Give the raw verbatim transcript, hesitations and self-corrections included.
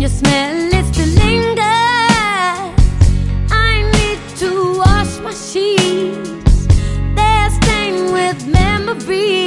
your smell is to linger. I need to wash my sheets, they're stained with memories.